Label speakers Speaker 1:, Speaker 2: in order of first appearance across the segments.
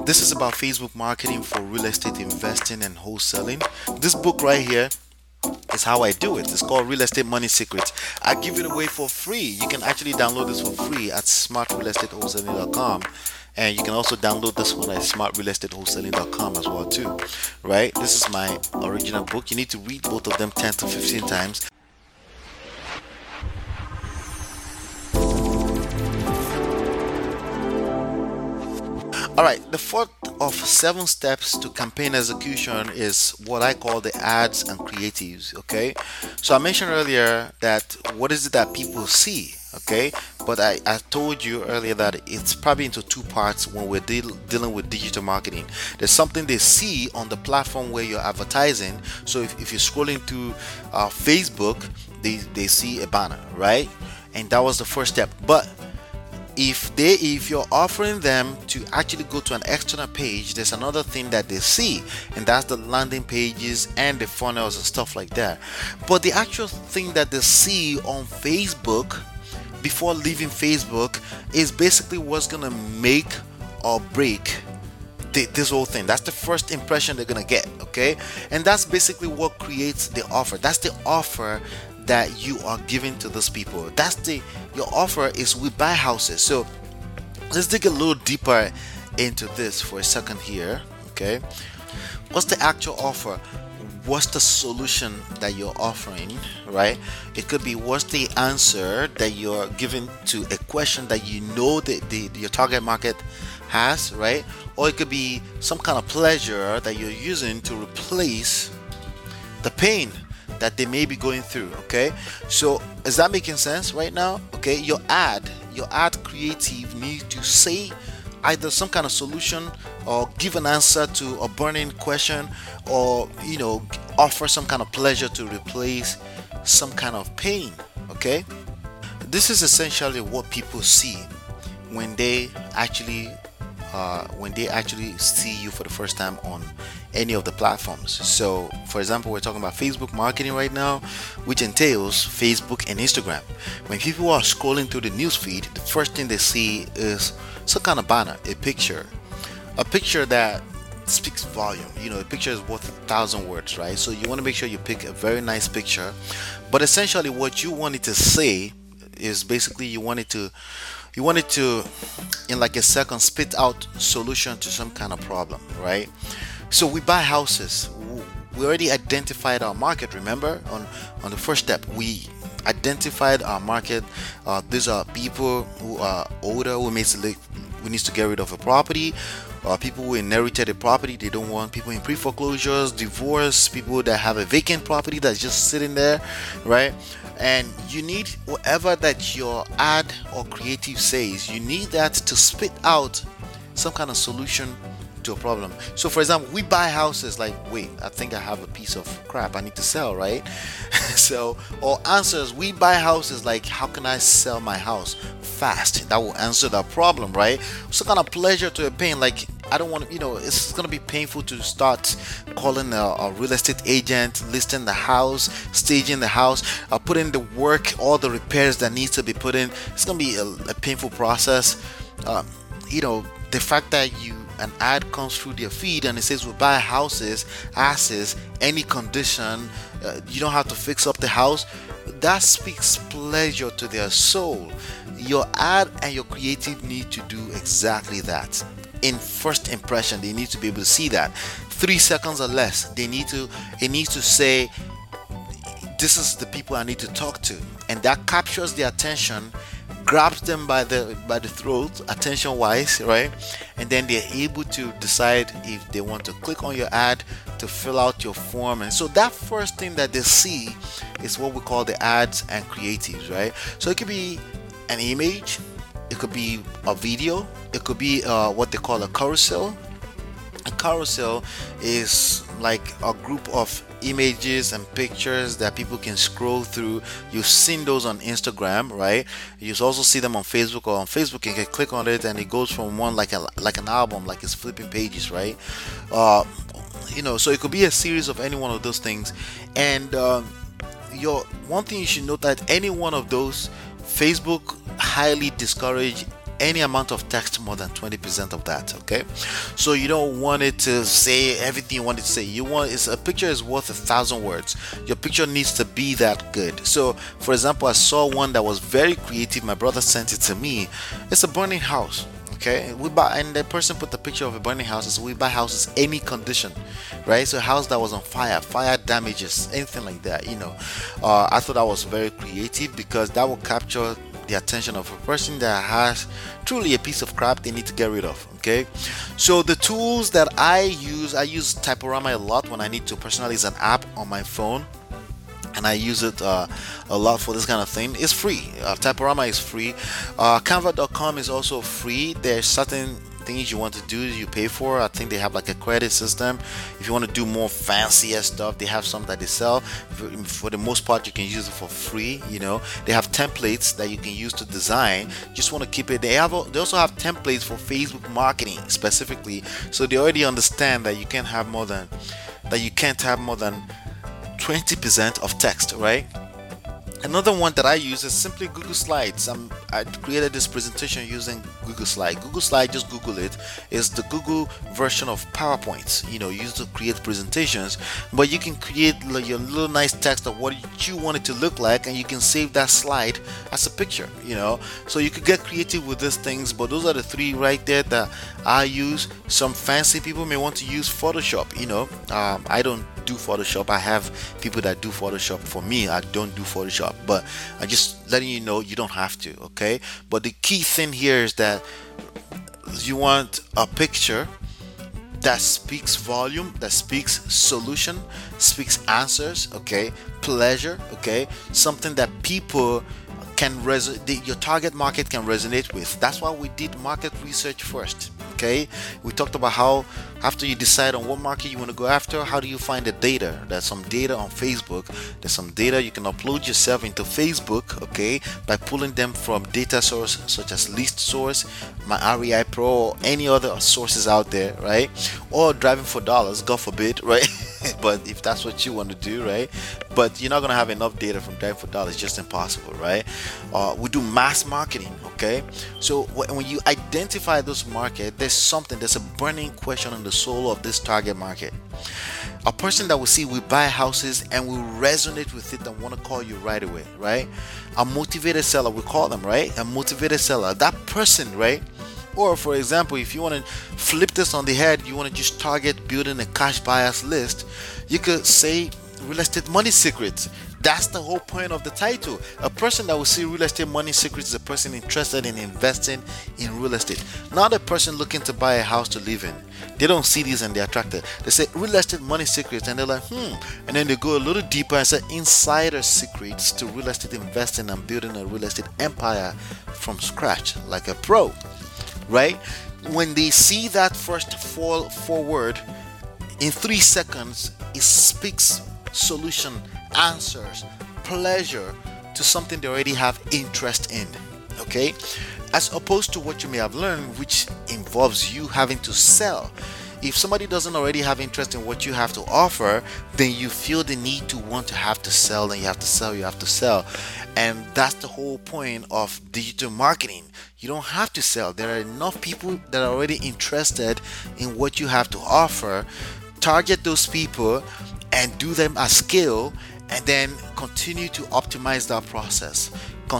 Speaker 1: This is about Facebook marketing for real estate investing and wholesaling. This book right here is how I do it. It's called Real Estate Money Secrets. I give it away for free. You can actually download this for free at smartrealestatewholesaling.com. And you can also download this one at smartrealestatewholesaling.com as well too. Right? This is my original book. You need to read both of them 10 to 15 times. All right, the fourth of 7 steps to campaign execution is what I call the ads and creatives. Okay, so I mentioned earlier that what is it that people see? Okay, but I told you earlier that it's probably into two parts when we're dealing with digital marketing. There's something they see on the platform where you're advertising. So if you're scrolling through Facebook, they see a banner, right? And that was the first step. But if you're offering them to actually go to an external page, there's another thing that they see, and that's the landing pages and the funnels and stuff like that. But the actual thing that they see on Facebook before leaving Facebook is basically what's gonna make or break this whole thing. That's the first impression they're gonna get. Okay, and that's basically what creates the offer. That's the offer that you are giving to those people. Your offer is we buy houses. So let's dig a little deeper into this for a second here. Okay, what's the actual offer? What's the solution that you're offering, right? It could be what's the answer that you're giving to a question that you know that your target market has, right? Or it could be some kind of pleasure that you're using to replace the pain that they may be going through. Okay, so is that making sense right now? Okay, your ad creative needs to say either some kind of solution or give an answer to a burning question, or offer some kind of pleasure to replace some kind of pain. Okay, this is essentially what people see when they actually see you for the first time on any of the platforms. So for example, we're talking about Facebook marketing right now, which entails Facebook and Instagram. When people are scrolling through the news feed, the first thing they see is some kind of banner, a picture that speaks volume. A picture is worth 1,000 words, right? So you want to make sure you pick a very nice picture, but essentially what you want it to say is basically you want it to in like a second spit out solution to some kind of problem, right? So we buy houses. We already identified our market. Remember, on the first step, we identified our market. These are people who are older, who needs to get rid of a property, people who inherited a property. They don't want people in pre-foreclosures, divorce, people that have a vacant property that's just sitting there, right? And you need whatever that your ad or creative says, you need that to spit out some kind of solution to a problem. So for example, we buy houses like, wait, I think I have a piece of crap I need to sell, right? So, or answers, we buy houses like, how can I sell my house fast? That will answer that problem, right? So kind of pleasure to a pain, like I don't want to, it's going to be painful to start calling a real estate agent, listing the house, staging the house, putting the work, all the repairs that needs to be put in. It's going to be a painful process. The fact that an ad comes through their feed and it says we buy houses, asses, any condition, you don't have to fix up the house. That speaks pleasure to their soul. Your ad and your creative need to do exactly that. In first impression, they need to be able to see that 3 seconds or less. It needs to say, this is the people I need to talk to, and that captures their attention, grabs them by the throat, attention wise, right? And then they're able to decide if they want to click on your ad, to fill out your form. And so that first thing that they see is what we call the ads and creatives, right? So it could be an image, it could be a video, it could be what they call a carousel. A carousel is like a group of images and pictures that people can scroll through. You've seen those on Instagram, right? You also see them on Facebook, or on Facebook you can click on it and it goes from one like an album, like it's flipping pages, right? So it could be a series of any one of those things. And your one thing you should note that any one of those, Facebook highly discourage any amount of text more than 20% of that. Okay, so you don't want it to say everything you want it to say. You want is a picture is worth 1,000 words. Your picture needs to be that good. So for example, I saw one that was very creative. My brother sent it to me. It's a burning house. Okay, we buy, and the person put the picture of a burning house. So we buy houses any condition, right? So a house that was on fire, fire damages, anything like that, I thought that was very creative because that will capture the attention of a person that has truly a piece of crap they need to get rid of. Okay, so the tools that I use Typorama a lot when I need to personalize an app on my phone, and I use it a lot for this kind of thing. It's free. Typorama is free. Canva.com is also free. There's certain things you want to do you pay for. I think they have like a credit system. If you want to do more fancier stuff, they have some that they sell. For the most part, you can use it for free. They have templates that you can use to design. Just want to keep it. They also have templates for Facebook marketing specifically, so they already understand that you can't have more than 20% of text, right? Another one that I use is simply Google Slides. I created this presentation using Google Slide. Google Slide, just Google it. It's the Google version of PowerPoint. Used to create presentations, but you can create your little nice text of what you want it to look like, and you can save that slide as a picture. So you could get creative with these things. But those are the three right there that I use. Some fancy people may want to use Photoshop. I don't do Photoshop. I have people that do Photoshop for me. I don't do Photoshop, but I'm just letting you know you don't have to. Okay, but the key thing here is that you want a picture that speaks volume, that speaks solution, speaks answers, okay, pleasure, okay, something that people can your target market can resonate with. That's why we did market research first. Okay, we talked about how after you decide on what market you want to go after, how do you find the data? There's some data on Facebook. There's some data you can upload yourself into Facebook, okay, by pulling them from data source such as List Source, My REI Pro, or any other sources out there, right? Or driving for dollars, God forbid, right? But if that's what you want to do, right? But you're not gonna have enough data from driving for dollars. It's just impossible, right? We do mass marketing, okay? So when you identify those market, there's a burning question in the soul of this target market. A person that will see we buy houses and will resonate with it and want to call you right away, right? A motivated seller, we call them, right? A motivated seller. That person, right? Or for example, if you want to flip this on the head, you want to just target building a cash buyers list, you could say real estate money secrets. That's the whole point of the title. A person that will see real estate money secrets is a person interested in investing in real estate, not a person looking to buy a house to live in. They don't see these and they're attracted. They say real estate money secrets and they're like, and then they go a little deeper and say insider secrets to real estate investing and building a real estate empire from scratch like a pro, right? When they see that first forward, in 3 seconds, it speaks solution, answers, pleasure to something they already have interest in. Okay, as opposed to what you may have learned, which involves you having to sell. If somebody doesn't already have interest in what you have to offer, then you feel the need to want to have to sell, and you have to sell. And that's the whole point of digital marketing. You don't have to sell. There are enough people that are already interested in what you have to offer. Target those people and do them at scale, and then continue to optimize that process.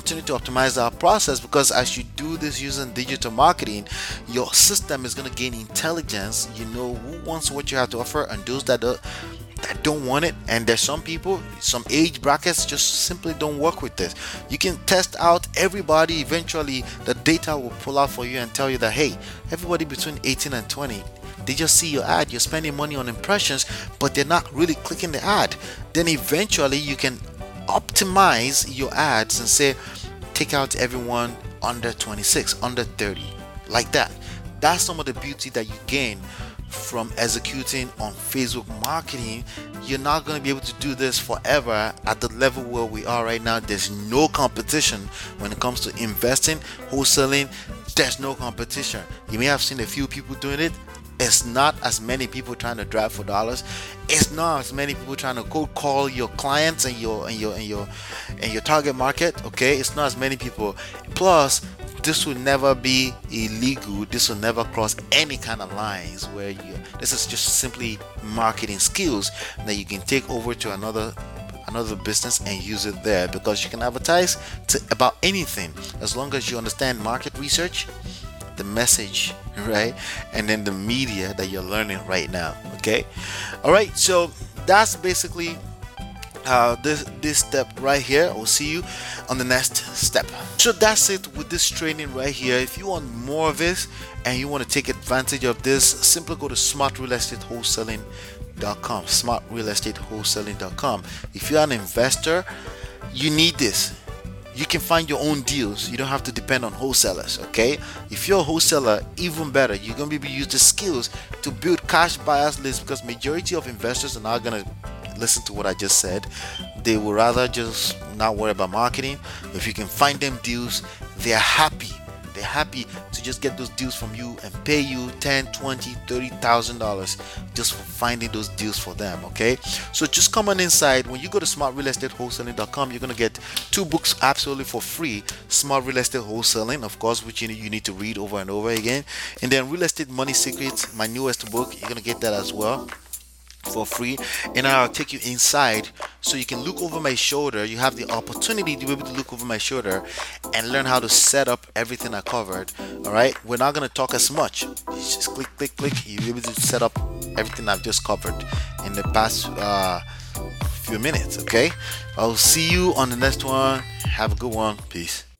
Speaker 1: Because as you do this using digital marketing, your system is going to gain intelligence. You know who wants what you have to offer and those that don't want it. And there's some people, some age brackets just simply don't work with this. You can test out everybody. Eventually the data will pull out for you and tell you that, hey, everybody between 18 and 20, they just see your ad, you're spending money on impressions, but they're not really clicking the ad. Then eventually you can optimize your ads and say, take out everyone under 26, under 30, like that. That's some of the beauty that you gain from executing on Facebook marketing. You're not going to be able to do this forever at the level where we are right now. There's no competition when it comes to investing, wholesaling. There's no competition. You may have seen a few people doing it. It's not as many people trying to drive for dollars. It's not as many people trying to cold call your clients and your target market. Okay, it's not as many people. Plus, this will never be illegal. This will never cross any kind of lines where you, this is just simply marketing skills that you can take over to another business and use it there, because you can advertise to about anything as long as you understand market research, the message, right, and then the media that you're learning right now. Okay, all right, so that's basically this step right here. We'll see you on the next step. So that's it with this training right here. If you want more of this and you want to take advantage of this, simply go to smartrealestateWholesaling.com. smartrealestateWholesaling.com. If you're an investor, you need this. You can find your own deals. You don't have to depend on wholesalers. Okay, if you're a wholesaler, even better, you're going to be able to use the skills to build cash buyers lists, because majority of investors are not going to listen to what I just said. They would rather just not worry about marketing. If you can find them deals, they're happy. They're happy to just get those deals from you and pay you 10, 20, $30,000 just for finding those deals for them. Okay, so just come on inside. When you go to smartrealestateWholesaling.com, you're gonna get 2 books absolutely for free. Smart Real Estate Wholesaling, of course, which you need to read over and over again, and then Real Estate Money Secrets, my newest book. You're gonna get that as well for free, and I'll take you inside so you can look over my shoulder. You have the opportunity to be able to look over my shoulder and learn how to set up everything I covered. All right, we're not going to talk as much. You just click, you'll be able to set up everything I've just covered in the past few minutes. Okay, I'll see you on the next one. Have a good one. Peace.